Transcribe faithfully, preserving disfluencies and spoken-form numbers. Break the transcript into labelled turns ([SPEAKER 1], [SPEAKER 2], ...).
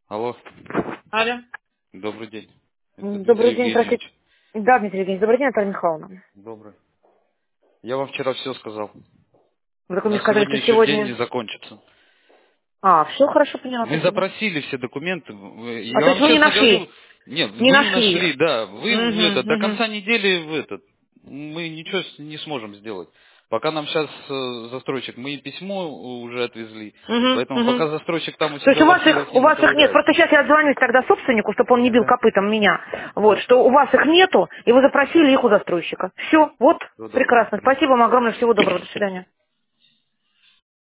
[SPEAKER 1] Алло,
[SPEAKER 2] Алло.
[SPEAKER 1] добрый день. Это
[SPEAKER 2] М,
[SPEAKER 1] Дмитрий
[SPEAKER 2] Добрый день, простите.
[SPEAKER 1] Евгеньевич.
[SPEAKER 2] Да, Дмитрий Евгеньевич, добрый день, Наталья Михайловна.
[SPEAKER 1] Добрый. Я вам вчера все сказал.
[SPEAKER 2] Вы только
[SPEAKER 1] У
[SPEAKER 2] мне
[SPEAKER 1] нас
[SPEAKER 2] сказали,
[SPEAKER 1] сегодня
[SPEAKER 2] что
[SPEAKER 1] еще день не
[SPEAKER 2] сегодня...
[SPEAKER 1] закончится.
[SPEAKER 2] А, все хорошо, поняла,
[SPEAKER 1] Мы
[SPEAKER 2] спасибо.
[SPEAKER 1] запросили все документы. Вы-
[SPEAKER 2] А
[SPEAKER 1] Я
[SPEAKER 2] то есть
[SPEAKER 1] вам
[SPEAKER 2] вы не
[SPEAKER 1] честно говорю,
[SPEAKER 2] нашли?
[SPEAKER 1] нет,
[SPEAKER 2] Не
[SPEAKER 1] вы не
[SPEAKER 2] нашли
[SPEAKER 1] нашли,
[SPEAKER 2] их?
[SPEAKER 1] да. Вы в это,
[SPEAKER 2] Угу,
[SPEAKER 1] до
[SPEAKER 2] угу.
[SPEAKER 1] конца недели в этот. Мы ничего с- не сможем сделать. Пока нам сейчас застройщик, мы и письмо уже отвезли.
[SPEAKER 2] Угу,
[SPEAKER 1] Поэтому
[SPEAKER 2] угу.
[SPEAKER 1] пока застройщик там у
[SPEAKER 2] То есть
[SPEAKER 1] себя
[SPEAKER 2] у
[SPEAKER 1] в
[SPEAKER 2] вас
[SPEAKER 1] архивах
[SPEAKER 2] их,
[SPEAKER 1] не
[SPEAKER 2] у вас их нет. Просто
[SPEAKER 1] наковыряется.
[SPEAKER 2] сейчас я отзвонюсь тогда собственнику, чтобы он не бил
[SPEAKER 1] Ага,
[SPEAKER 2] копытом меня. Вот,
[SPEAKER 1] да,
[SPEAKER 2] что у вас их нету, и вы запросили их у застройщика. Все, вот,
[SPEAKER 1] всего доброго.
[SPEAKER 2] прекрасно. Спасибо вам огромное, всего доброго, до свидания.